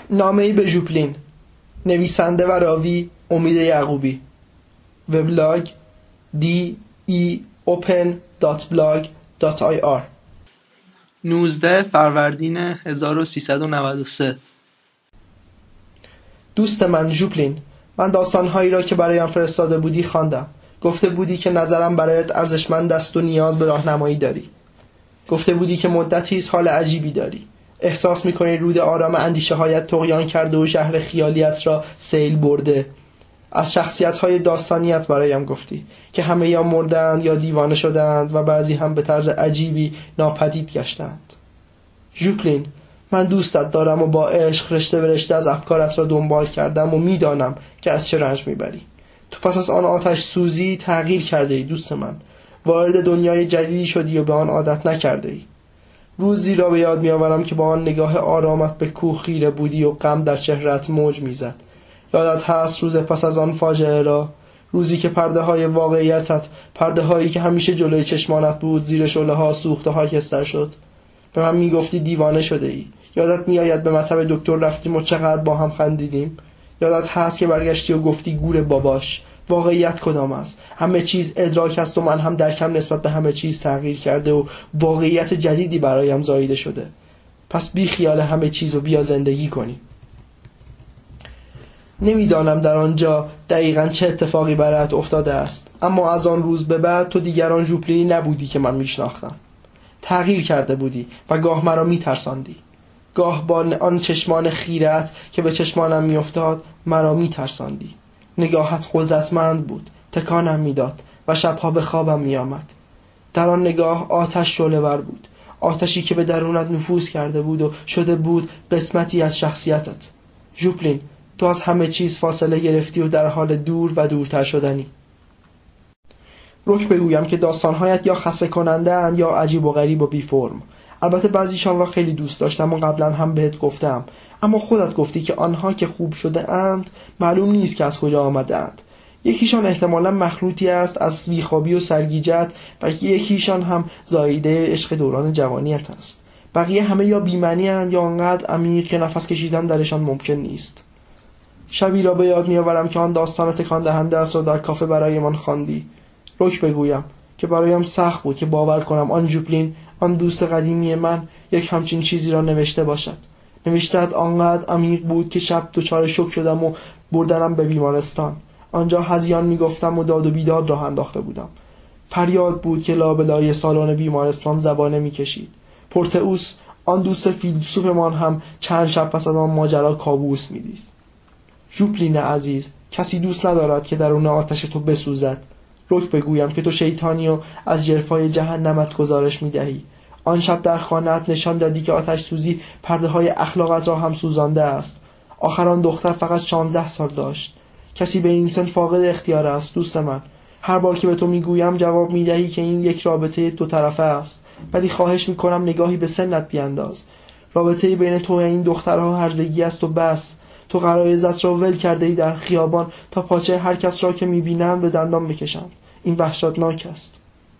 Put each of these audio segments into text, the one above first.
نامه‌ای به ژوپلین. نویسنده و راوی امید یعقوبی. وبلاگ deopen.blog.ir 19 فروردین 1393. دوست من ژوپلین، من داستانهایی را که برایم فرستاده بودی خواندم. گفته بودی که نظرم برایت ارزشمند است و نیاز به راهنمایی داری. گفته بودی که مدتی است حال عجیبی داری. احساس می‌کنی رود آرام اندیشه هایت طغیان کرده و شهر خیالیت را سیل برده. از شخصیت‌های داستانیت برایم گفتی که همه یا مردند یا دیوانه شدند و بعضی هم به طرز عجیبی ناپدید گشتند. ژوپلین، من دوستت دارم و با عشق رشته به رشته از افکارت را دنبال کردم و میدانم که از چه رنج میبری. تو پس از آن آتش سوزی تغییر کرده ای دوست من. وارد دنیای جدیدی شدی و به آن عادت نکرده ای. روزی را به یاد میآورم که با آن نگاه آرامت به کوه خیره بودی و غم در چهره‌ات موج میزد. یادت هست روز پس از آن فاجعه را؟ روزی که پرده های واقعیتت، پرده هایی که همیشه جلوی چشمانت بود، زیر شعله ها سوخت و خاکستر شد. به من میگفتی دیوانه شده ای. یادت میآید به مطب دکتر رفتیم و چقدر با هم خندیدیم؟ یادت هست که برگشتی و گفتی گور باباش. واقعیت کدام است؟ همه چیز ادراک است و من هم درکم نسبت به همه چیز تغییر کرده و واقعیت جدیدی برایم زاییده شده. پس بی خیال همه چیز و بیا زندگی کنی. نمیدانم در آنجا دقیقاً چه اتفاقی برایت افتاده است، اما از آن روز به بعد تو دیگر آن ژوپلینی نبودی که من میشناختم. تغییر کرده بودی و گاه مرا میترساندی. گاه با آن چشمان خیرت که به چشمانم میافتاد مرا میترساندی. نگاهت قدرتمند بود، تکانم میداد و شبها به خوابم میآمد. در آن نگاه آتش شعله‌ور بود، آتشی که به درونت نفوذ کرده بود و شده بود قسمتی از شخصیتت. ژوپلین، تو از همه چیز فاصله گرفتی و در حال دور و دورتر شدنی. رک بگویم که داستانهایت یا خسته کننده اند یا عجیب و غریب و بی فرم. البته بعضیشان را خیلی دوست داشتم و قبلا هم بهت گفتم، اما خودت گفتی که آنها که خوب شده اند معلوم نیست که از کجا آمده اند. یکیشان احتمالاً مخلوطی است از بیخوابی و سرگیجت و یکیشان هم زاییده عشق دوران جوانیت است. بقیه همه یا بی‌معنی اند یا انقدر عمیق که نفس کشیدن درشان ممکن نیست. شبی را به یاد می‌آورم که آن داستان تکان دهنده است را در کافه برایمان خواندی. رک بگویم که برایم سخت بود که باور کنم آن ژوپلین، آن دوست قدیمی من، یک همچین چیزی را نوشته باشد. نوشته‌ات آنقدر عمیق بود که شب دچار شوک شدم و بردنم به بیمارستان. آنجا هذیان میگفتم و داد و بیداد راه انداخته بودم. فریاد بود که لابلای سالن بیمارستان زبانه میکشید. پورتئوس، آن دوست فیلسوفمان، هم چند شب پس از آن ماجرا کابوس میدید. ژوپلین عزیز، کسی دوست ندارد که درون آتش تو بسوزد. رک بگویم که تو شیطانی و از جرفای جهنمت گزارش میدهی. آن شب در خانه‌ات نشان دادی که آتش سوزی پرده های اخلاقت را هم سوزانده است. آخر آن دختر فقط 16 سال داشت. کسی به این سن فاقد اختیار است دوست من. هر بار که به تو میگویم جواب میدهی که این یک رابطه دو طرفه است، ولی خواهش میکنم نگاهی به سنت بیانداز. رابطه بین تو و این دخترها هرزگی است و بس. تو غرایزت را ول کرده ای در خیابان تا پاچه هر کس را که میبینند به دندان بکشند. این وحشتناک است.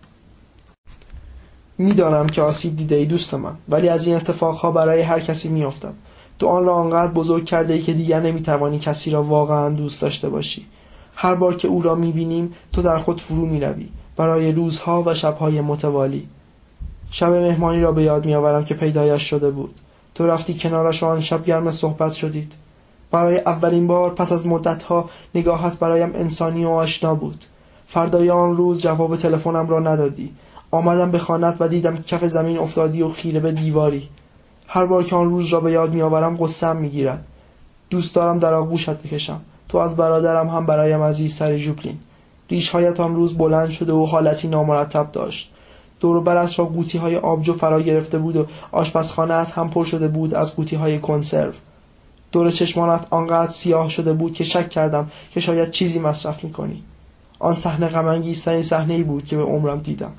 میدانم که آسیب دیده ای دوست من، ولی از این اتفاقها برای هر کسی میافتد. تو آن را آنقدر بزرگ کرده ای که دیگر نمیتوانی کسی را واقعا دوست داشته باشی. هر بار که او را میبینیم تو در خود فرو میروی برای روزها و شبهای متوالی. شب مهمانی را به یاد میآورم که پیدایش شده بود. تو رفتی کنارش و آن شب گرم صحبت شدید. برای اولین بار پس از مدتها نگاهت برایم انسانی و آشنا بود. فردای آن روز جواب تلفنم را ندادی. آمدم به خانه‌ات و دیدم کف زمین افتادی و خیره به دیواری. هر بار که آن روز را به یاد میآورم قصه‌ام میگیرد. دوست دارم در آغوشت بکشم. تو از برادرم هم برایم عزیزتری ژوپلین. ریش‌هایت آن روز بلند شده و حالتی نامرتب داشت. دور و برت را قوطی‌های آبجو فرا گرفته بود و آشپزخانه‌ات هم پر شده بود از قوطی‌های کنسرو. دور چشمانت آنقدر سیاه شده بود که شک کردم که شاید چیزی مصرف می‌کنی. آن صحنه غم‌انگیزترین صحنه‌ای بود که به عمرم دیدم.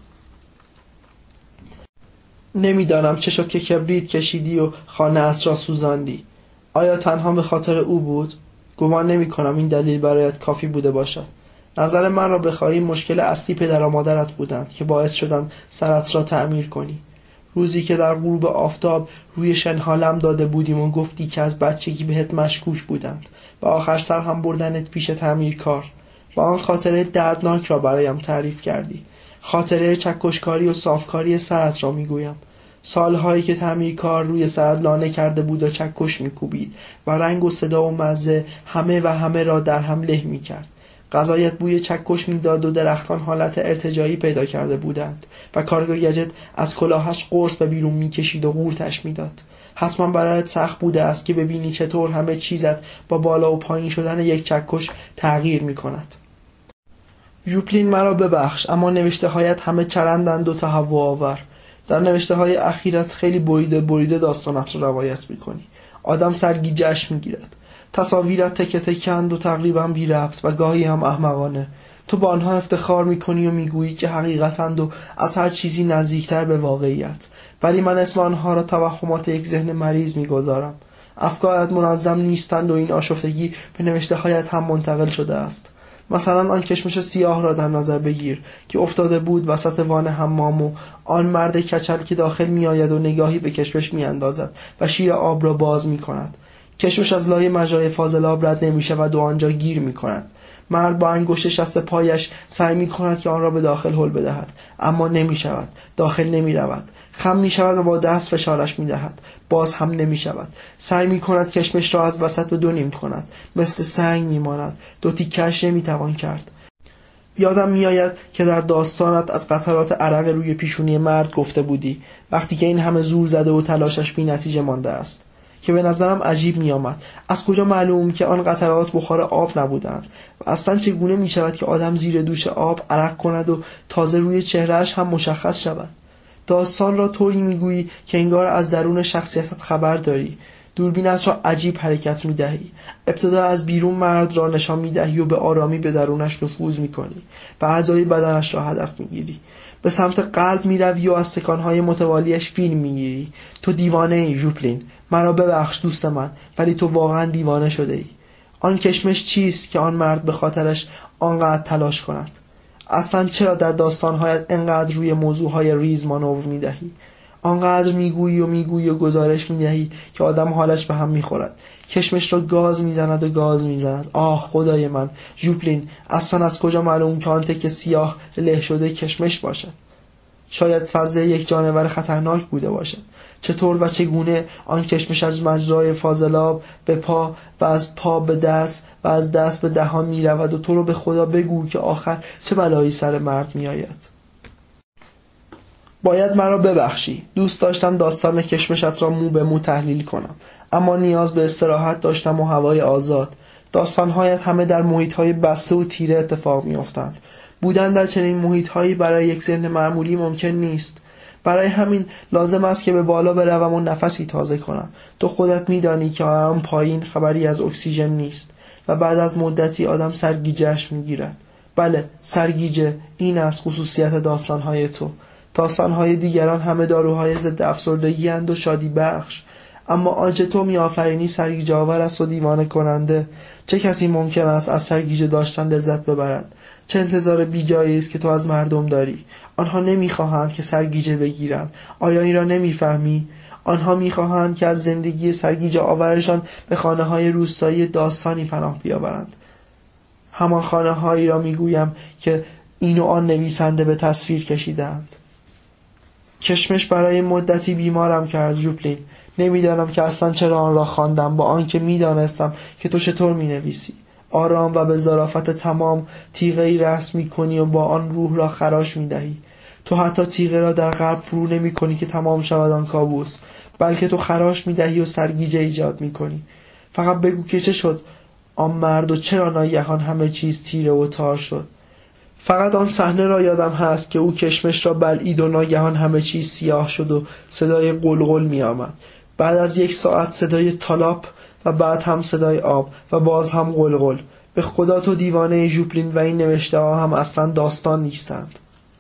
نمیدانم چه شد که کبریت کشیدی و خانه‌ات را سوزاندی. آیا تنها به خاطر او بود؟ گمان نمی‌کنم این دلیل برایت کافی بوده باشد. نظر من را بخواهی مشکل اصلی پدر و مادرت بودند که باعث شدند سرت را تعمیر کنی. روزی که در غروب آفتاب روی شنها لم داده بودیم و گفتی که از بچگی بهت مشکوک بودند و آخر سر هم بردنت پیش تعمیرکار و آن خاطره دردناک را برایم تعریف کردی. خاطره چکشکاری و صافکاری سرت را میگویم. سالهایی که تعمیرکار روی سرت لانه کرده بود و چکش میکوبید و رنگ و صدا و مزه همه را در هم له میکرد. غذایت بوی چکش میداد و درختان حالت ارتجاعی پیدا کرده بودند و کارگاه گجت از کلاهش قرص به بیرون میکشید و قورتش میداد. حتما برایت سخت بوده است که ببینی چطور همه چیزت با بالا و پایین شدن یک چکش تغییر میکند. ژوپلین، مرا ببخش، اما نوشته هایت همه چرندند و تهوع آور. در نوشته های اخیرت خیلی بریده داستانت را روایت میکنی. آدم سرگیجه‌اش میگیرد. تصاویرت تکه تکند و تقریبا بی ربط و گاهی هم احمقانه. تو با آنها افتخار میکنی و میگویی که حقیقتند و از هر چیزی نزدیکتر به واقعیت، ولی من اسم آنها را توهمات یک ذهن مریض میگذارم. افکارت منظم نیستند و این آشفتگی به نوشته هایت هم منتقل شده است. مثلا آن کشمش سیاه را در نظر بگیر که افتاده بود وسط وان حمام و آن مرد کچل که داخل می آید و نگاهی به کشمش می اندازد و شیر آب را باز می کند. کشمش از لای مجرای فاضلاب رد نمی شود و آنجا گیر می کند. مرد با انگشت شست پایش سعی می کند که آن را به داخل هل بدهد، اما نمی شود. داخل نمی رود. خم می شود و با دست فشارش می دهد. باز هم نمی شود. سعی می کند کشمش را از وسط به دو نیم کند. مثل سنگ می ماند. دو تیکه‌اش نمی توان کرد. یادم می آید که در داستانت از قطرات عرق روی پیشونی مرد گفته بودی وقتی که این همه زور زده و تلاشش بی نتیجه مانده است، که به نظرم عجیب می آمد. از کجا معلوم که آن قطرات بخار آب نبودند و اصلا چگونه می شود که آدم زیر دوش آب عرق کند و تازه روی چهرهش هم مشخص شود؟ داستان را طوری میگویی که انگار از درون شخصیتت خبر داری. دوربینت را عجیب حرکت میدهی. ابتدا از بیرون مرد را نشان میدهی و به آرامی به درونش نفوذ میکنی و اعضای بدنش را هدف میگیری. به سمت قلب میروی و از تکانهای متوالیش فیلم میگیری. تو دیوانه ای ژوپلین. مرا ببخش دوست من، ولی تو واقعا دیوانه شده ای. آن کشمش چیست که آن مرد به خاطرش آنقدر تلاش کند؟ اصلا چرا در داستانهایت انقدر روی موضوعهای ریز مانور میدهی؟ آنقدر میگویی و گزارش میدهی که آدم حالش به هم میخورد. کشمش را گاز میزند. آه خدای من ژوپلین، اصلا از کجا معلوم که آن تکه سیاه له شده کشمش باشد؟ شاید فضله یک جانور خطرناک بوده باشد. چطور و چگونه آن کشمش از مجرای فاضلاب به پا و از پا به دست و از دست به دهان می رود و تو رو به خدا بگو که آخر چه بلایی سر مرد می آید. باید مرا ببخشی. دوست داشتم داستان کشمشت را مو به مو تحلیل کنم، اما نیاز به استراحت داشتم و هوای آزاد. داستانهایت همه در محیطهای بسته و تیره اتفاق می افتند. بودن در چنین محیطهایی برای یک ذهن معمولی ممکن نیست. برای همین لازم است که به بالا بروم و نفسی تازه کنم. تو خودت میدانی که آن پایین خبری از اکسیژن نیست و بعد از مدتی آدم سرگیجه‌اش میگیرد. بله، سرگیجه، این است خصوصیت داستانهای تو. داستانهای دیگران همه داروهای ضد افسردگی اند و شادی بخش، اما آنچه تو میآفرینی سرگیجه آور است و دیوانه کننده. چه کسی ممکن است از سرگیجه داشتن لذت ببرد؟ چه انتظار بیجایی است که تو از مردم داری؟ آنها نمیخواهند که سرگیجه بگیرند. آیا این را نمیفهمی؟ آنها میخواهند که از زندگی سرگیجه آورشان به خانه‌های روستایی داستانی پناه بیاورند. همان خانه‌هایی را میگویم که این و آن نویسنده به تصویر کشیدند. کشمش برای مدتی بیمارم کرد ژوپلین. نمیدانم که اصلا چرا آن را خواندم، با آنکه میدانستم که تو چطور مینویسی. آرام و به ظرافت تمام تیغه‌ای رسم می‌کنی و با آن روح را خراش می‌دهی. تو حتی تیغه را در قلب فرو نمی‌کنی که تمام شود آن کابوس، بلکه تو خراش می‌دهی و سرگیجه ایجاد می‌کنی. فقط بگو که چه شد آن مرد و چرا ناگهان همه چیز تیره و تار شد. فقط آن صحنه را یادم هست که او کشمش را بلعید و ناگهان همه چیز سیاه شد و صدای قلقل می آمد. بعد از 1 ساعت صدای تالاپ و بعد هم صدای آب و باز هم قلقل. به خدا تو دیوانه ژوپلین و این نوشته ها هم اصلا داستان نیستند.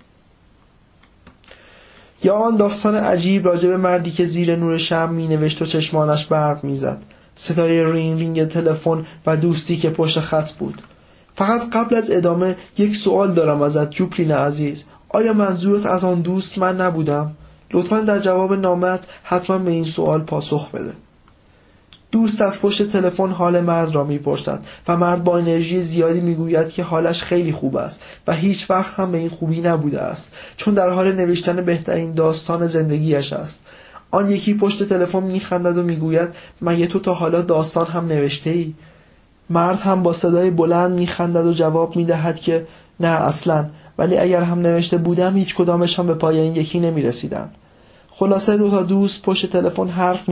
یا آن داستان عجیب راجع به مردی که زیر نور شمع می نوشت و چشمانش برق می زد. صدای رینگ تلفن و دوستی که پشت خط بود. فقط قبل از ادامه یک سوال دارم ازت ژوپلین عزیز. آیا منظورت از آن دوست من نبودم؟ لطفاً در جواب نامت حتما به این سوال پاسخ بده. دوست از پشت تلفن حال مرد را میپرسد و مرد با انرژی زیادی میگوید که حالش خیلی خوب است و هیچ وقت هم به این خوبی نبوده است، چون در حال نوشتن بهترین داستان زندگیش است. آن یکی پشت تلفن میخندد و میگوید مگه تو تا حالا داستان هم نوشته ای؟ مرد هم با صدای بلند میخندد و جواب میدهد که نه اصلا، ولی اگر هم نوشته بودم هیچ کدامش هم به پای این یکی نمیرسیدند. خلاصه دو تا دوست پشت تلفن حرف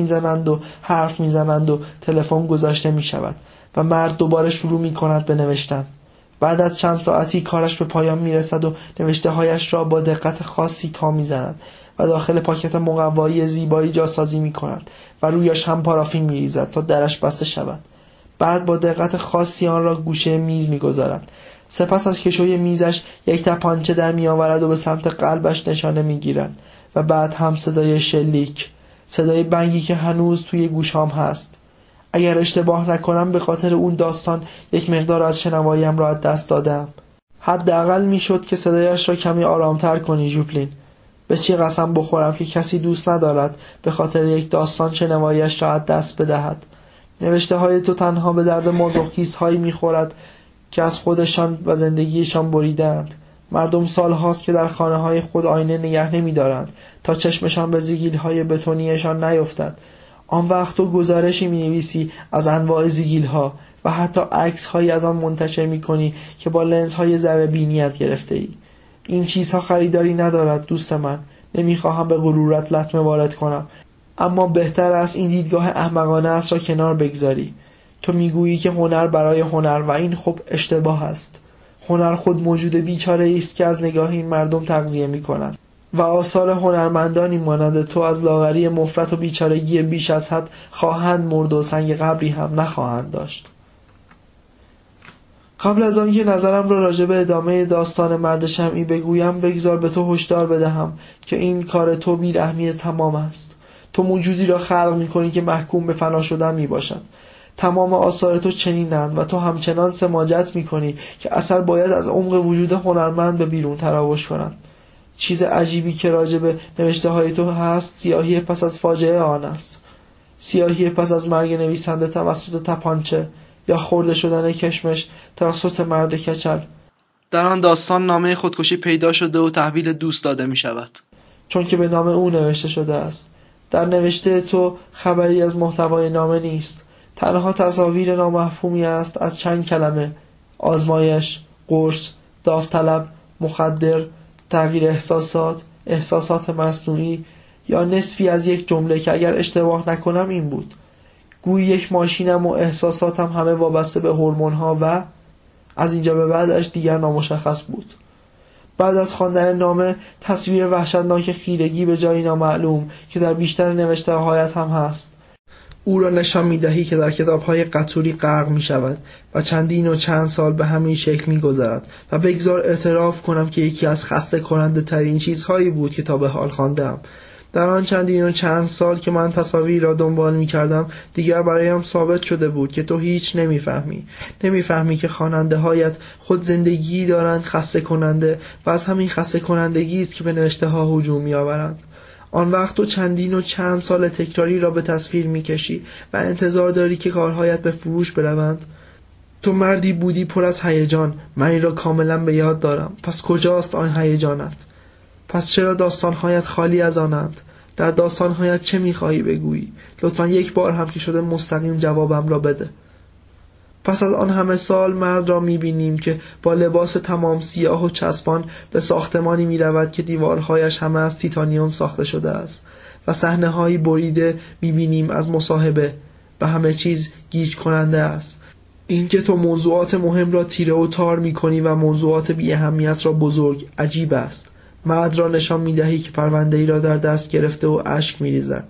میزنند و تلفن گذاشته میشود و مرد دوباره شروع میکند به نوشتن. بعد از چند ساعتی کارش به پایان میرسد و نوشته هایش را با دقت خاصی تا میزند و داخل پاکت مقوایی زیبایی جاسازی میکند و رویش هم پارافین میریزد تا درش بسته شود. بعد با دقت خاصی آن را گوشه میز میگذارد. سپس از کشوی میزش یک تپانچه در میآورد و به سمت قلبش نشانه میگیرد و بعد هم صدای شلیک، صدای بنگی که هنوز توی گوشام هست. اگر اشتباه نکنم به خاطر اون داستان یک مقدار از شنواییم را از دست دادم. حداقل میشد که صدایش را کمی آرامتر کنی ژوپلین. به چی قسم بخورم که کسی دوست ندارد به خاطر یک داستان شنواییش را از دست بدهد. نوشته های تو تنها به درد مازوخیست هایی میخورد که از خودشان و زندگیشان بریدند. مردم سال هاست که در خانه های خود آینه نگه نمی دارند تا چشمشان به زیگیل های بتونیشان نیفتد. آن وقت تو گزارشی می نویسی از انواع زیگیل ها و حتی عکس هایی از آن منتشر می کنی که با لنز های ذره بینیت گرفته ای. این چیزها خریداری ندارد دوست من. نمیخواهم به غرورت لطمه وارد کنم، اما بهتر است این دیدگاه احمقانه است را کنار بگذاری. تو میگویی که هنر برای هنر و این خب اشتباه است. هنر خود موجود بیچاره است که از نگاه این مردم تغذیه می‌کند و آثار هنرمندانی مانند تو از لاغری مفرط و بیچارگی بیش از حد خواهند مرد و سنگ قبری هم نخواهند داشت. قبل از آنکه نظرم را راجع به ادامه داستان مرد شمعی بگویم، بگذار به تو هشدار بدهم که این کار تو بی‌رحمی تمام است. تو موجودی را خلق می‌کنی که محکوم به فنا شدن میباشد. تمام آثار تو چنینند و تو همچنان سماجت می‌کنی که اثر باید از عمق وجود هنرمند به بیرون تراوش کند. چیز عجیبی که راجع به نوشته های تو هست سیاهی پس از فاجعه آن است. سیاهی پس از مرگ نویسنده توسط تپانچه یا خورده شدن کشمش توسط مرد کچل. در آن داستان نامه خودکشی پیدا شده و تحویل دوست داده می شود. چون که به نام او نوشته شده است. در نوشته تو خبری از محتوای نامه نیست. تنها تصاویر نامفهومی است از چند کلمه: آزمایش، قرص، داوطلب، مخدر، تغییر احساسات مصنوعی، یا نصفی از یک جمله که اگر اشتباه نکنم این بود: گویی یک ماشینم و احساساتم همه وابسته به هورمون‌ها و از اینجا به بعدش دیگر نامشخص بود. بعد از خواندن نامه تصویر وحشتناک خیرگی به جایی نامعلوم که در بیشتر نوشته هایت هم هست. او را نشان می‌دهی که در کتاب‌های قطوری غرق می‌شود و چندین و چند سال به همین شکل می‌گذرد و بگذار اعتراف کنم که یکی از خسته کننده ترین چیزهایی بود که تا به حال خواندم. در آن چندین و چند سال که من تصاویر را دنبال می‌کردم دیگر برایم ثابت شده بود که تو هیچ نمی‌فهمی که خواننده هایت خود زندگی دارند خسته کننده و از همین خسته کنندگی است که به نوشته ها هجوم می‌آورند. آن وقت تو چندین و چند سال تکراری را به تصویر می‌کشی و انتظار داری که کارهایت به فروش بروند. تو مردی بودی پر از هیجان، من این را کاملا به یاد دارم. پس کجاست آن هیجانت؟ پس چرا داستان‌هایت خالی از آنند؟ در داستان‌هایت چه می‌خواهی بگویی؟ لطفاً یک بار هم که شده مستقیم جوابم را بده. پس از آن همه سال مرد را می‌بینیم که با لباس تمام سیاه و چسبان به ساختمانی می‌رود که دیوارهایش همه از تیتانیوم ساخته شده است و صحنه‌هایی بریده می‌بینیم از مصاحبه و همه چیز گیج کننده است. اینکه تو موضوعات مهم را تیره و تار می‌کنی و موضوعات بی اهمیت را بزرگ، عجیب است. مرد را نشان می‌دهی که پرونده‌ای را در دست گرفته و اشک می‌ریزد.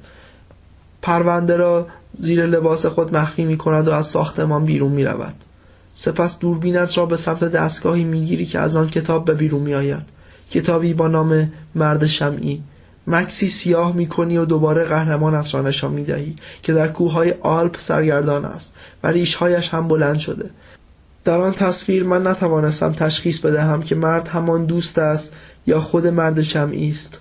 پرونده را زیر لباس خود مخفی می‌کند و از ساختمان بیرون می‌رود. سپس دوربینت را به سمت دستگاهی می‌گیری که از آن کتاب به بیرون می‌آید. کتابی با نام مرد شمعی. مکسی سیاه می‌کنی و دوباره قهرمانت را نشان می‌دهی که در کوههای آلپ سرگردان است و ریش‌هایش هم بلند شده. در آن تصویر من نتوانستم تشخیص بدهم که مرد همان دوست است یا خود مرد شمعی است.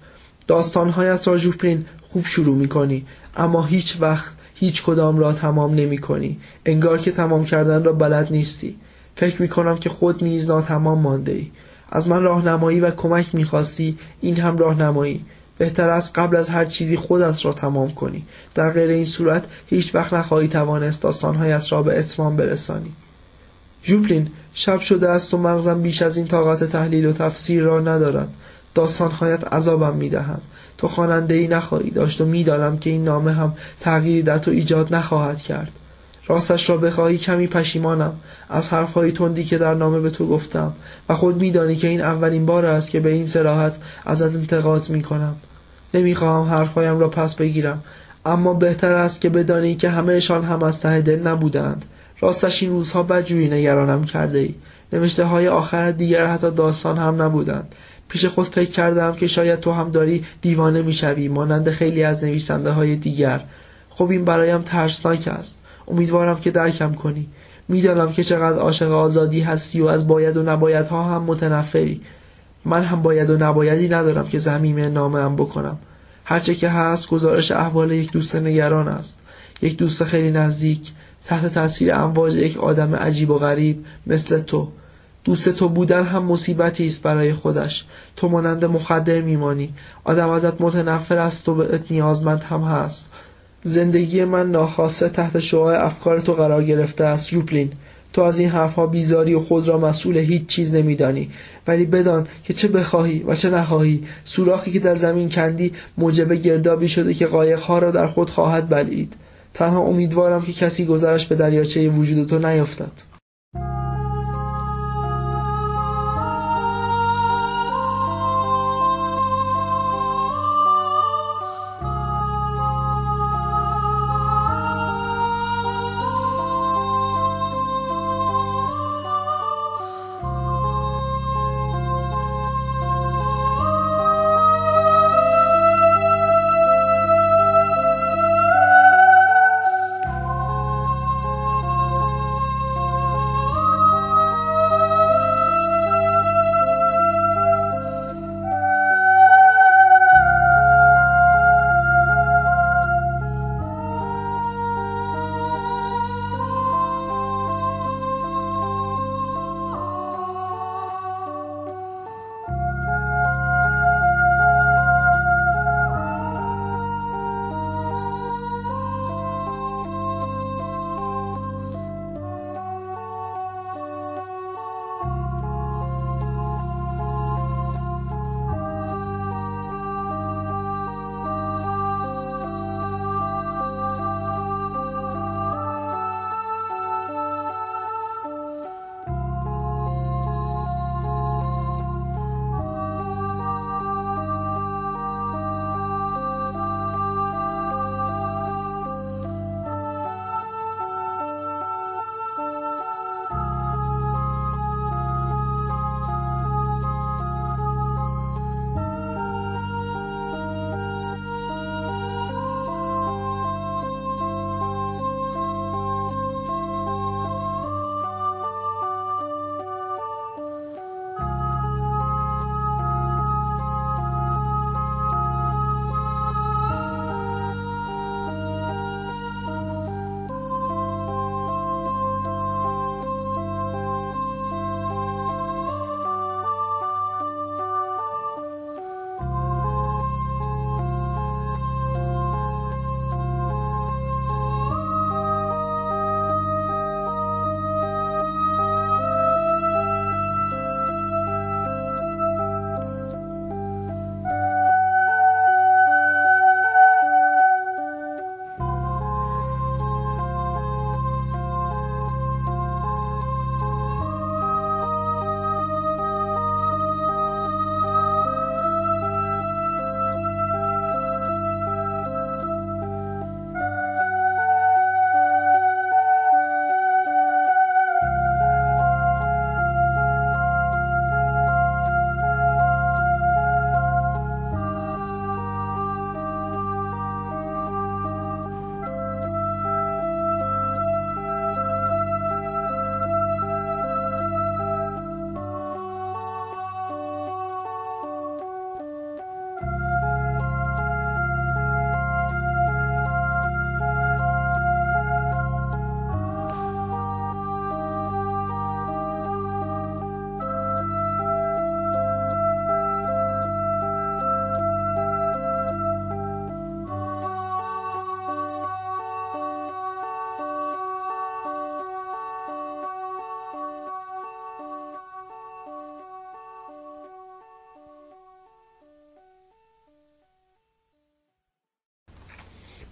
داستانهایت را ژوپلین خوب شروع می‌کنی، اما هیچ وقت هیچ کدام را تمام نمی‌کنی. انگار که تمام کردن را بلد نیستی. فکر می‌کنم که خود نیز ناتمام مانده‌ای. از من راهنمایی و کمک می‌خواستی، این هم راهنمایی. بهتر است قبل از هر چیزی خودت را تمام کنی. در غیر این صورت هیچ وقت نخواهی توانست داستانهایت را به اتمام برسانی. ژوپلین، شب شده است و مغزم بیش از این طاقت تحلیل و تفسیر را ندارد. داستانهایت عذابم می‌دهند. تو خواننده‌ای نخواهی داشت و می‌دانم که این نامه هم تغییری در تو ایجاد نخواهد کرد. راستش را بخواهی کمی پشیمانم از حرف‌های تندی که در نامه به تو گفتم و خود می‌دانی که این اولین بار است که به این صراحت ازت انتقاد می‌کنم. نمی‌خواهم حرف‌هایم را پس بگیرم، اما بهتر است که بدانی که همه‌شان هم از ته دل نبودند. راستش این روزها بدجوری نگرانم کرده ای. نوشته های آخرت دیگر حتی داستان هم نبودند. پیش خود فکر کردم که شاید تو هم داری دیوانه میشوی مانند خیلی از نویسنده های دیگر. خب این برایم ترسناک است. امیدوارم که درکم کنی. میدانم که چقدر عاشق آزادی هستی و از باید و نبایدها هم متنفری. من هم باید و نبایدی ندارم که ضمیمه نامه‌ام بکنم. هرچه که هست گزارش احوال یک دوست نگران است. یک دوست خیلی نزدیک، تحت تاثیر امواج یک آدم عجیب و غریب مثل تو. دوست تو بودن هم مصیبتی است برای خودش. تو مانند مخدر میمانی. آدم ازت متنفر است و بهت نیازمند هم هست. زندگی من ناخواسته تحت شعاع افکار تو قرار گرفته است ژوپلین. تو از این حرفها بیزاری و خود را مسئول هیچ چیز نمیدانی، ولی بدان که چه بخواهی و چه نخواهی سوراخی که در زمین کندی موجب گردابی شده که قایقها را در خود خواهد بلعید. تنها امیدوارم که کسی گذرش به دریاچه وجود تو نیفتد.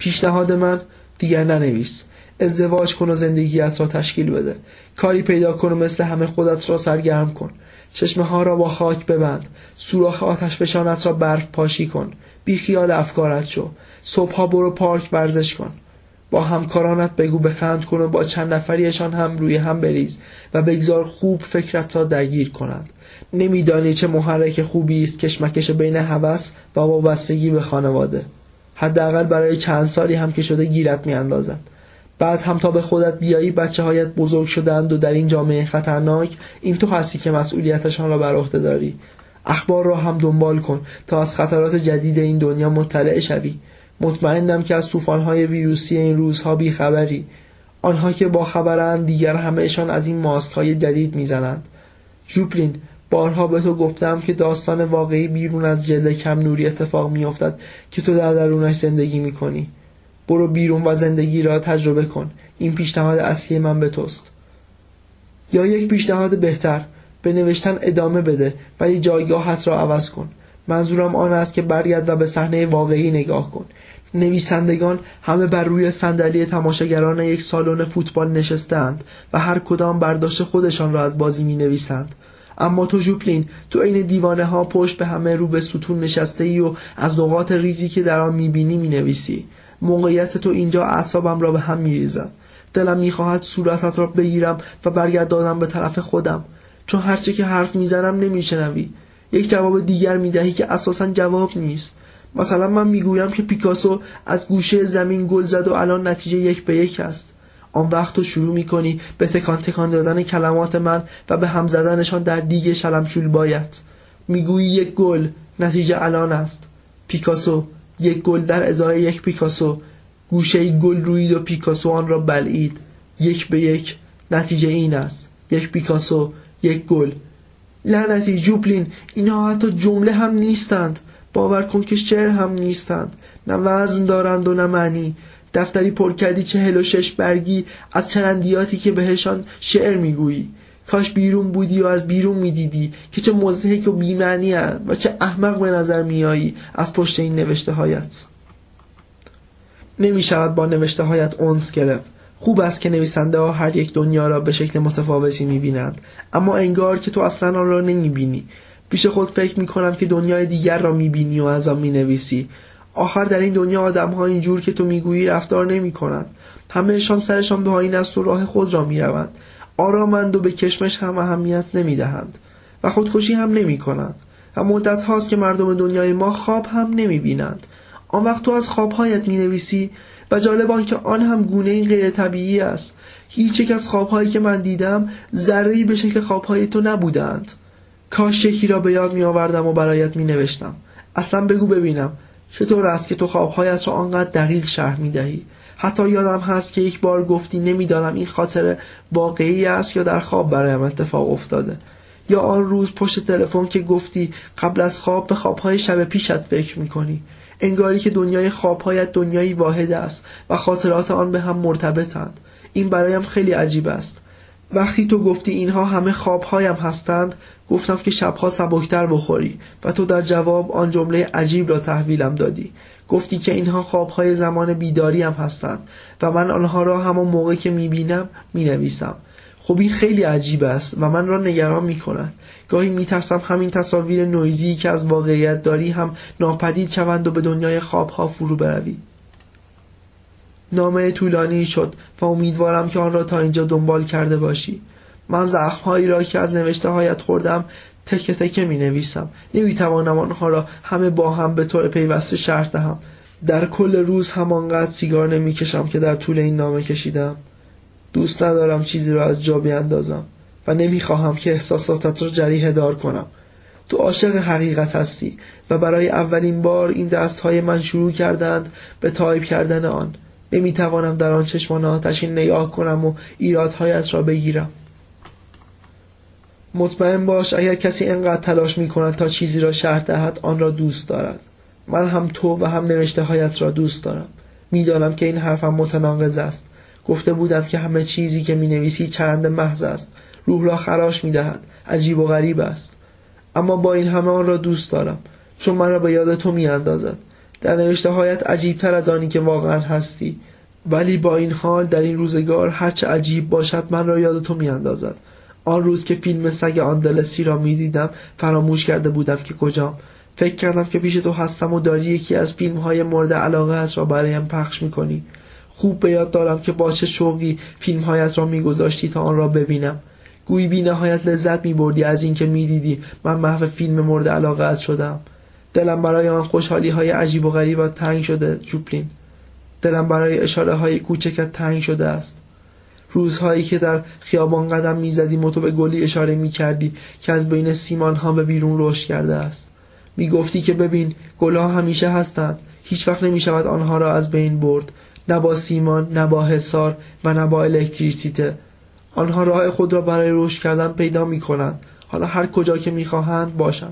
پیشنهاد من: دیگر ننویس. ازدواج کن و زندگیت را تشکیل بده. کاری پیدا کن و مثل همه خودت را سرگرم کن. چشمه ها را با خاک ببند. سوراخ آتش فشانت را برف پاشی کن. بی خیال افکارت شو. صبحها برو پارک ورزش کن. با همکارانت بگو بخند کن و با چند نفریشان هم روی هم بریز و بگذار خوب فکرت را درگیر کنند. نمیدانی چه محرک خوبی است کشمکش بین هوس و وابستگی به خانواده. حداقل برای چند سالی هم که شده گیرت میاندازد. بعد هم تا به خودت بیایی بچه‌هایت بزرگ شدند و در این جامعه خطرناک این تو هستی که مسئولیتشان را بر عهده داری. اخبار را هم دنبال کن تا از خطرات جدید این دنیا مطلع شوی. مطمئنم که از طوفان‌های ویروسی این روزها بیخبری. آنها که با خبرند دیگر همه‌شان از این ماسک‌های جدید میزنند. ژوپلین، بارها به تو گفتم که داستان واقعی بیرون از جلد کم نوری اتفاق میافتد که تو در درونش زندگی میکنی. برو بیرون و زندگی را تجربه کن. این پیشنهاد اصلی من به توست. یا یک پیشنهاد بهتر: به نوشتن ادامه بده ولی جایگاهت را عوض کن. منظورم آن است که برگرد و به صحنه واقعی نگاه کن. نویسندگان همه بر روی صندلی تماشاگران یک سالن فوتبال نشستند و هر کدام برداشت خودشان را از بازی می نویسند. اما تو ژوپلین، تو عین دیوانه ها پشت به همه رو به ستون نشسته ای و از نقاط ریزی که در آن میبینی مینویسی. موقعیت تو اینجا اعصابم را به هم میریزد. دلم میخواهد صورتت را بگیرم و برگردانم به طرف خودم، چون هرچه که حرف میزنم نمیشنوی. یک جواب دیگر میدهی که اساساً جواب نیست. مثلا من میگویم که پیکاسو از گوشه زمین گل زد و الان نتیجه 1-1 است. آن وقت تو شروع میکنی به تکان تکان دادن کلمات من و به هم زدنشان در دیگ شلمشول بایت. میگویی 1 گل، نتیجه الان است. پیکاسو، 1 گل در ازای 1 پیکاسو. گوشه گل روید و پیکاسو آن را بلعید. 1-1، نتیجه این است: 1 پیکاسو، 1 گل. لعنتی ژوپلین، اینها حتی جمله هم نیستند. باور کن که شعر هم نیستند. نه وزن دارند و نه معنی. دفتری پر کردی 46 برگی از چرندیاتی که بهشان شعر میگویی. کاش بیرون بودی و از بیرون میدیدی که چه مضحک و بی‌معنی است و چه احمق به نظر میایی از پشت این نوشته هایت. نمیشود با نوشته هایت انس گرفت. خوب است که نویسنده ها هر یک دنیا را به شکل متفاوتی میبینند، اما انگار که تو اصلا آن را نمیبینی. پیش خود فکر میکنم که دنیای دیگر را میبینی و از آن مینویسی. آخر در این دنیا آدم ها اینجور که تو میگویی رفتار نمیکنند. همهشان سرشان به پایین است و راه خود را میروند. آرامند و به کشمش هم اهمیت نمیدهند و خودکشی هم نمیکنند. و مدت هاست که مردم دنیای ما خواب هم نمیبینند. آن وقت تو از خوابهایت مینویسی و جالب آن که آن هم گونه این غیر طبیعی است. هیچ یک از خوابهایی که من دیدم ذره‌ای به شکل خوابهای تو نبودند. کاش یکی را به یاد می آوردم و برایت می نوشتم. اصلا بگو ببینم چطور است که تو خوابهایت را آنقدر دقیق شرح می دهی؟ حتی یادم هست که یک بار گفتی نمیدانم این خاطره واقعی است یا در خواب برایم اتفاق افتاده. یا آن روز پشت تلفن که گفتی قبل از خواب به خوابهای شب پیشت فکر می کنی. انگاری که دنیای خوابهایت دنیایی واحد است و خاطرات آن به هم مرتبطند. این برایم خیلی عجیب است. وقتی تو گفتی اینها همه خوابهایم هستند، گفتم که شبها سبکتر بخوری و تو در جواب آن جمله عجیب را تحویلم دادی. گفتی که اینها خوابهای زمان بیداری هم هستند و من آنها را همان موقع که میبینم مینویسم. خب این خیلی عجیب است و من را نگران میکند. گاهی میترسم همین تصاویر نویزی که از واقعیت داری هم ناپدید شوند و به دنیای خوابها فرو بروی. نامه طولانی شد و امیدوارم که آن را تا اینجا دنبال کرده باشی. من زخم‌هایی را که از نوشته هایت خوردم تکه تکه می نویسم. نمی توانم آنها را همه با هم به طور پیوسته شرح دهم. در کل روز همانقدر سیگار نمی کشم که در طول این نامه کشیدم. دوست ندارم چیزی را از جا بیاندازم و نمی خواهم که احساساتت را جریحه دار کنم. تو عاشق حقیقت هستی و برای اولین بار این دستهای من شروع کردند به تایپ کردن آن. نمی توانم در آن چشمان آتشین نگاه کنم و ایرادهایت را بگیرم. مطمئن باش اگر کسی اینقدر تلاش می کند تا چیزی را شرح دهد آن را دوست دارد. من هم تو و هم نوشته هایت را دوست دارم. می دانم که این حرفم متناقض است. گفته بودم که همه چیزی که می نویسی چرند محض است. روح را خراش می دهد. عجیب و غریب است. اما با این همه آن را دوست دارم چون من را به یاد تو می اندازد. در نوشته هایت عجیبتر از آنی که واقعا هستی، ولی با این حال در این روزگار هرچه عجیب باشد من را یاد تو میاندازد. آن روز که فیلم سگ آندلسی را میدیدم فراموش کرده بودم که کجام. فکر کردم که پیش تو هستم و داری یکی از فیلم های مورد علاقه‌اش را برایم پخش میکنی. خوب به یاد دارم که با چه شوقی فیلم هایت را میگذاشتی تا آن را ببینم. گویی بی نهایت لذت میبردی از این که میدیدی من محو فیلم مورد علاقه‌ات شدم. دلم برای آن خوشحالی های عجیب و غریبت تنگ شده جوپلین. دلم برای اشاره های کوچکت تنگ شده است. روزهایی که در خیابان قدم میزدیم و تو به گلی اشاره میکردی که از بین سیمان ها به بیرون رشد کرده است. میگفتی که ببین گلها همیشه هستند، هیچ وقت نمیشود آنها را از بین برد، نه با سیمان، نه با حصار و نه با الکتریسیته. آنها راه خود را برای رشد کردن پیدا میکنند، حالا هر کجا که میخواهند باشند.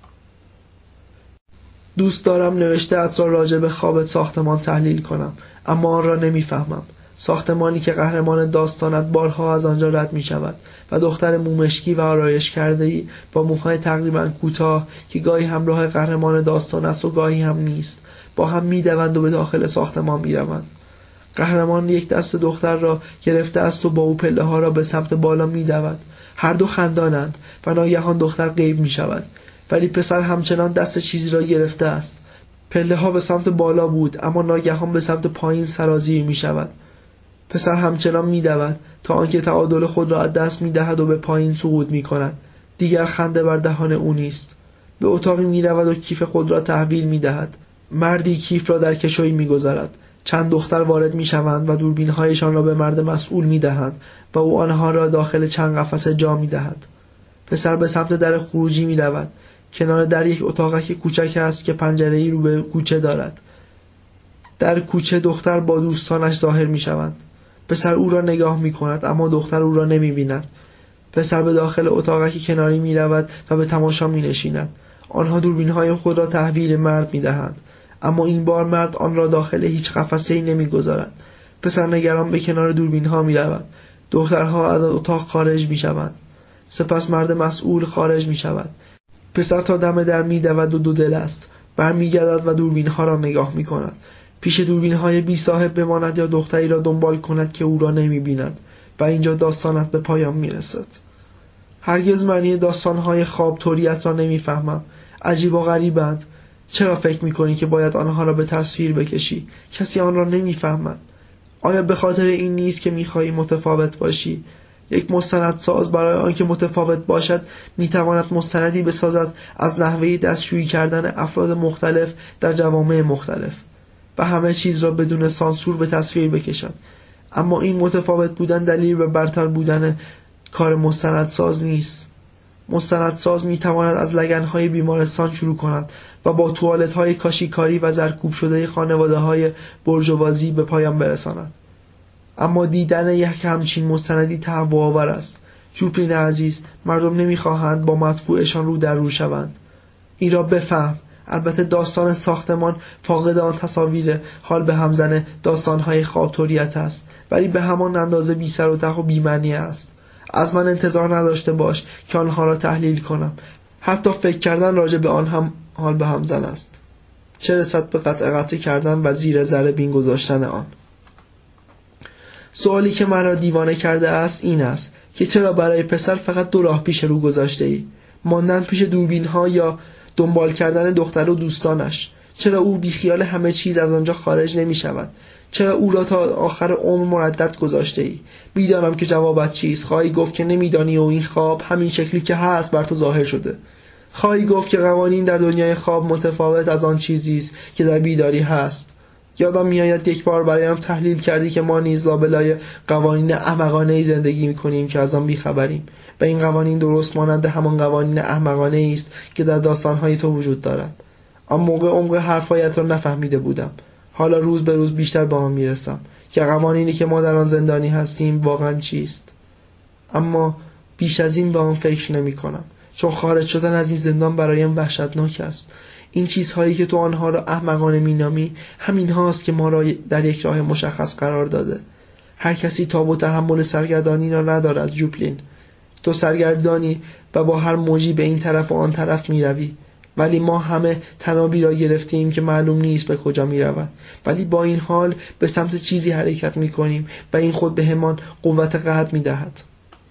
دوست دارم نوشته‌ات را راجع به خواب ساختمان تحلیل کنم، اما آن را نمیفهمم. ساختمانی که قهرمان داستانت بارها از آنجا رد می شود و دختر مومشکی و آرایش کرده‌ای با موهای تقریبا کوتاه که گاهی همراه قهرمان داستان است و گاهی هم نیست، با هم می‌دوند و به داخل ساختمان می‌روند. قهرمان یک دست دختر را گرفته است و با او پله‌ها را به سمت بالا می‌دود. هر دو خندانند و ناگهان دختر غیب می‌شود، ولی پسر همچنان دست چیزی را گرفته است. پله‌ها به سمت بالا بود اما ناگهان به سمت پایین سرازیر می‌شود. پسر همچنان می‌دود تا آنکه تعادل خود را از دست می‌دهد و به پایین سقوط می‌کند. دیگر خنده بر دهان او نیست. به اتاقی می‌رود و کیف خود را تحویل می‌دهد. مردی کیف را در کشویی می‌گذارد. چند دختر وارد می‌شوند و دوربین‌هایشان را به مرد مسئول می‌دهند و او آنها را داخل چند قفسه جا می‌دهد. پسر به سمت در خروجی می‌رود. کنار در یک اتاقک کوچک است که پنجره‌ای رو به کوچه دارد. در کوچه دختر با دوستانش ظاهر می‌شوند. پسر او را نگاه می‌کند اما دختر او را نمی‌بیند. پسر به داخل اتاقک کناری می‌رود و به تماشا می‌نشیند. آنها دوربین‌های خود را تحویل مرد می‌دهند، اما این بار مرد آن را داخل هیچ قفسه‌ای نمی‌گذارد. پسر نگران به کنار دوربین‌ها می‌رود. دخترها از اتاق خارج می‌شوند. سپس مرد مسئول خارج می‌شود. پسر تا دم در می‌دود و دو دل است. برمیگردد و دوربین‌ها را نگاه می‌کند. پیش دوربین‌های بی صاحب بماند یا دختری را دنبال کند که او را نمی‌بیند و اینجا داستانت به پایان می‌رسد. هرگز معنی داستان‌های خواب طوریت را نمی‌فهمم. عجیب و غریبند. چرا فکر می‌کنی که باید آنها را به تصویر بکشی؟ کسی آن را نمی‌فهمد. آیا به خاطر این نیست که می‌خواهی متفاوت باشی؟ یک مستندساز برای آنکه متفاوت باشد می‌تواند مستندی بسازد از نحوه دستشویی کردن افراد مختلف در جوامع مختلف و همه چیز را بدون سانسور به تصویر بکشد. اما این متفاوت بودن دلیل به برتر بودن کار مستندساز نیست. مستندساز میتواند از لگن‌های بیمارستان شروع کند و با توالت‌های کاشیکاری و زرکوب شده خانواده‌های برجوازی به پایان برساند. اما دیدن یک همچین مستندی تهوع‌آور است. جوپلین عزیز، مردم نمیخواهند با مدفوعشان رو در رو شوند. این را بفهم. البته داستان ساختمان فاقد آن تصاویر حال به همزن داستان‌های خواب طوریت است، ولی به همان اندازه بی سر و ته و بی معنی است. از من انتظار نداشته باش که آنها را تحلیل کنم. حتی فکر کردن راجع به آن هم حال به همزن است. چه رسد به قطع کردن و زیر ذره بین گذاشتن آن. سوالی که مرا دیوانه کرده است این است که چرا برای پسر فقط دو راه پیش رو گذاشته ای؟ ماندن پیش دوربین ها یا دنبال کردن دختر و دوستانش؟ چرا او بیخیال همه چیز از آنجا خارج نمی شود؟ چرا او را تا آخر عمر مردد گذاشته ای؟ میدانم که جوابت چیست. خواهی گفت که نمیدانی و این خواب همین شکلی که هست بر تو ظاهر شده. خواهی گفت که قوانین در دنیای خواب متفاوت از آن چیزی است که در بیداری هست. یادم میآید یک بار برایم تحلیل کردی که ما نیز لابلای قوانین احمقانه‌ای زندگی می‌کنیم که از آن بی‌خبریم و این قوانین درست مانند همان قوانین احمقانه‌ای است که در داستان‌های تو وجود دارد. آن موقع عمق حرفایت را نفهمیده بودم. حالا روز به روز بیشتر به آن میرسم که قوانینی که ما در آن زندانی هستیم واقعا چیست. اما بیش از این به آن فکر نمی‌کنم، چون خارج شدن از این زندان برایم وحشتناک است. این چیزهایی که تو آنها را احمقانه مینامی همین هاست که ما را در یک راه مشخص قرار داده. هر کسی تاب و تحمل سرگردانی را ندارد جوپلین. تو سرگردانی و با هر موجی به این طرف و آن طرف می روی. ولی ما همه تنابی را گرفتیم که معلوم نیست به کجا می رود. ولی با این حال به سمت چیزی حرکت می کنیم و این خود به همان قوت قلب می دهد.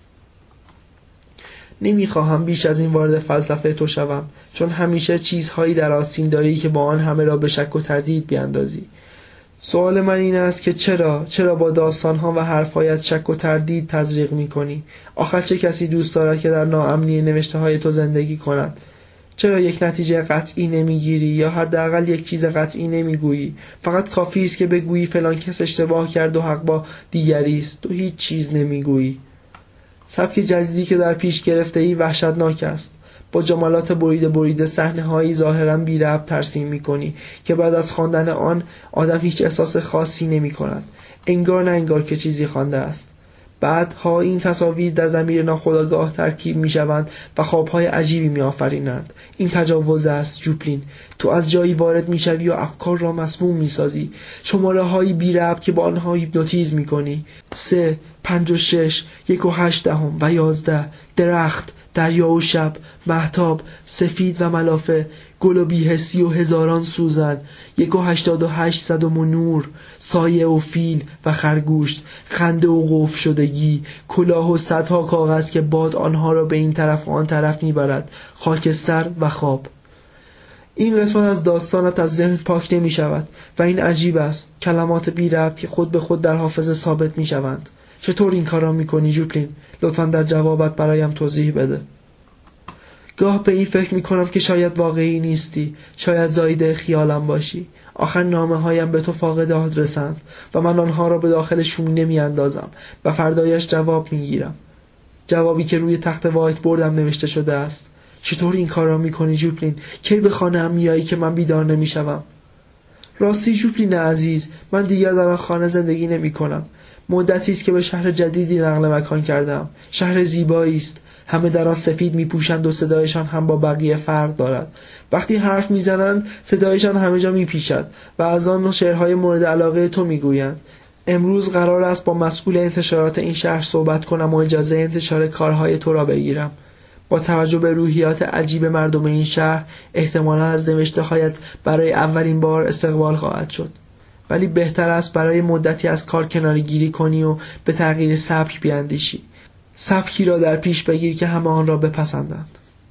نمیخواهم بیش از این وارد فلسفه تو شوم، چون همیشه چیزهایی در آستین داری که با آن همه را به شک و تردید بیاندازی. سوال من این است که چرا با داستانها و حرفهایت شک و تردید تزریق میکنی؟ آخر چه کسی دوست دارد که در ناامنی نوشته های تو زندگی کند؟ چرا یک نتیجه قطعی نمیگیری یا حداقل یک چیز قطعی نمیگویی؟ فقط کافی است که بگویی فلان کس اشتباه کرد و حق با دیگری است. تو هیچ چیز نمیگویی. سبک جدیدی که در پیش گرفته ای وحشتناک است. با جملات بریده صحنه‌هایی ظاهراً بی ربط ترسیم می‌کنی که بعد از خواندن آن آدم هیچ احساس خاصی نمی‌کند. انگار نه انگار که چیزی خوانده است. بعدها این تصاویر در ضمیر ناخودآگاه ترکیب می‌شوند و خواب‌های عجیبی می‌آفرینند. این تجاوز است جوپلین. تو از جایی وارد می‌شوی و افکار را مسموم می‌سازی. شماره‌هایی بی ربط که با آنها هیپنوتیزم می‌کنی. 3 5 و 6 1 و 8 و 11 درخت، دریا و شب، مهتاب، سفید و ملافه، گل و بی‌حسی و هزاران سوزن، 1 و 88 صدم و نور، سایه و فیل و خرگوشت، خنده و قفل شدگی، کلاه و صدها کاغذ که باد آنها را به این طرف و آن طرف میبرد، خاکستر و خواب. این قسمت از داستانت از ذهن پاک نمی شود و این عجیب است. کلمات بی ربط که خود به خود در حافظه ثابت می شوند. چطور این کارا می کنی جوپلین؟ لطفاً در جوابت برایم توضیح بده. گاه به این فکر می کنم که شاید واقعی نیستی، شاید زایده خیالم باشی. آخر نامه هایم به تو فاقد آدرسند و من آنها را به داخل شومینه می اندازم و فردایش جواب می گیرم. جوابی که روی تخت وایت بوردم نوشته شده است. چطور این کار را میکنی جوپلین؟ کی به خانه هم میایی که من بیدار نمیشوم؟ راستی جوپلین عزیز، من دیگر در آن خانه زندگی نمی کنم. مدتی است که به شهر جدیدی نقل مکان کردم. شهر زیبایی است. همه در آن سفید میپوشند و صدایشان هم با بقیه فرق دارد. وقتی حرف میزنند صدایشان همه جا میپیچد و از آن شعرهای مورد علاقه تو میگویند. امروز قرار است با مسئول انتشارات این شهر صحبت کنم و اجازه انتشار کارهای تو را بگیرم. با توجه به روحیات عجیب مردم این شهر احتمالاً از نوشته‌هایت برای اولین بار استقبال خواهد شد. ولی بهتر است برای مدتی از کار کناری گیری کنی و به تغییر سبک بیاندیشی. سبکی را در پیش بگیر که همه آن را بپسندند.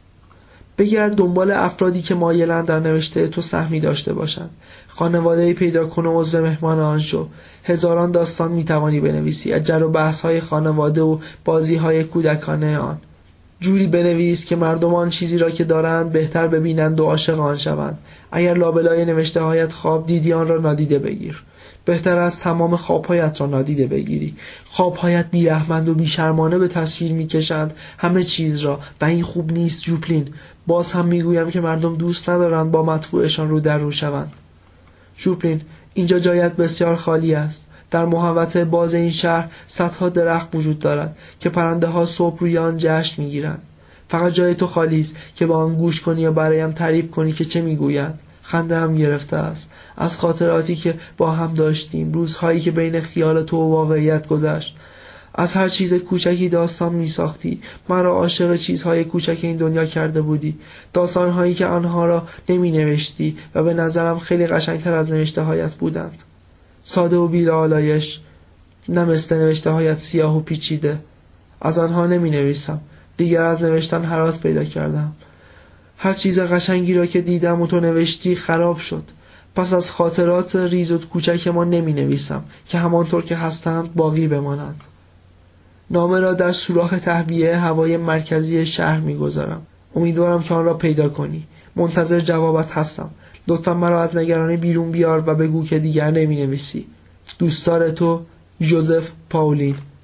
بگرد دنبال افرادی که مایلند در نوشته تو سهمی داشته باشند. خانواده‌ای پیدا کن و عضو مهمان آن شو. هزاران داستان میتوانی بنویسی از جر و بحث‌های خانواده و بازی‌های کودکانه آن. جوری بنویس که مردمان چیزی را که دارند بهتر ببینند و عاشق آن شوند. اگر لابلای نوشته هایت خواب دیدی آن را نادیده بگیر. بهتر است تمام خوابهایت را نادیده بگیری. خوابهایت بیرحمند و بیشرمانه به تصویر میکشند همه چیز را و این خوب نیست جوپلین. باز هم میگویم که مردم دوست ندارند با مطبوعشان رو در رو شوند. جوپلین، اینجا جایت بسیار خالی است. در محوطه باز این شهر صدها درخت وجود دارد که پرنده ها صبح روی آن جشن میگیرند. فقط جای تو خالی است که با آن گوش کنی و برایم تعریف کنی که چه میگویند. خنده هم گرفته است از خاطراتی که با هم داشتیم، روزهایی که بین خیال تو و واقعیت گذشت. از هر چیز کوچکی داستان می ساختی. مرا عاشق چیزهای کوچک این دنیا کرده بودی. داستانهایی که آنها را نمی نوشتی و به نظرم خیلی قشنگتر از نوشته هایت بودند. ساده و بی‌لا آلایش، نه مثل نوشته هایت سیاه و پیچیده. از آنها نمی نویسم. دیگر از نوشتن هراس پیدا کردم. هر چیز قشنگی را که دیدم و تو نوشتی خراب شد. پس از خاطرات ریز و کوچک ما نمی نویسم که همانطور که هستند باقی بمانند. نامه را در سوراخ تهویه هوای مرکزی شهر می‌گذارم. امیدوارم که آن را پیدا کنی. منتظر جوابت هستم. لطفاً مرا از نگرانی بیرون بیار و بگو که دیگر نمی‌نویسی. دوستدار تو، ژوزف پاولین.